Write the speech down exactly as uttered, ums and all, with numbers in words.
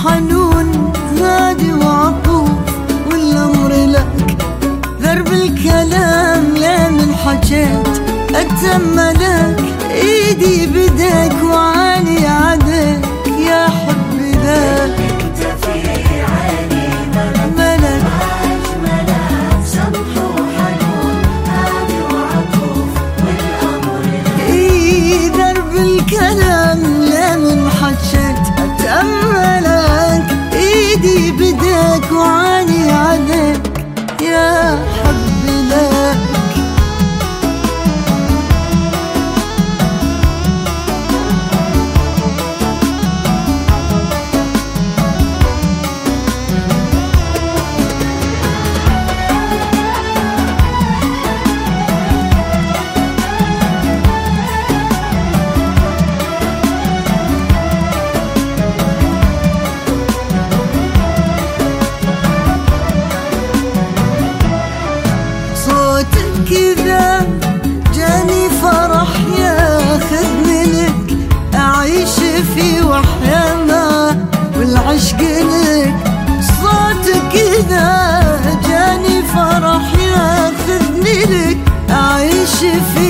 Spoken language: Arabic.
حنون هادي وعطوف والأمر لك. درب الكلام لا من حجيت أتم لك، إيدي بدك وعاني عدك يا حبي لك. انت في عيني ملك واجملك، سمح وحنون هادي وعطوف والأمر لك. إي درب الكلام لا من حجيت أتأملك، إيدي بدك وعاني عدك يا حبي لك. كذا جاني فرح ياخذني لك، أعيش في وحيانا والعشق لك. صوتك كذا جاني فرح ياخذني لك، أعيش في